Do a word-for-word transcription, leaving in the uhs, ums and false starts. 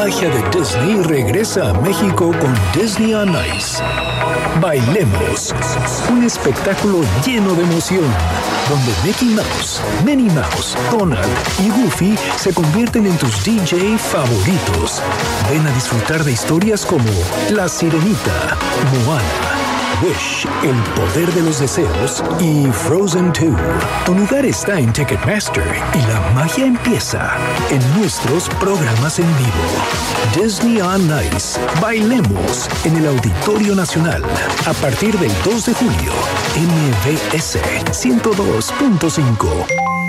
magia de Disney regresa a México con Disney on Ice. Bailemos, un espectáculo lleno de emoción, donde Mickey Mouse, Minnie Mouse, Donald y Goofy se convierten en tus D J favoritos. Ven a disfrutar de historias como La Sirenita, Moana, Wish, El Poder de los Deseos y Frozen dos. Tu lugar está en Ticketmaster y la magia empieza en nuestros programas en vivo. Disney on Ice. Bailemos en el Auditorio Nacional a partir del dos de julio. M B S ciento dos punto cinco.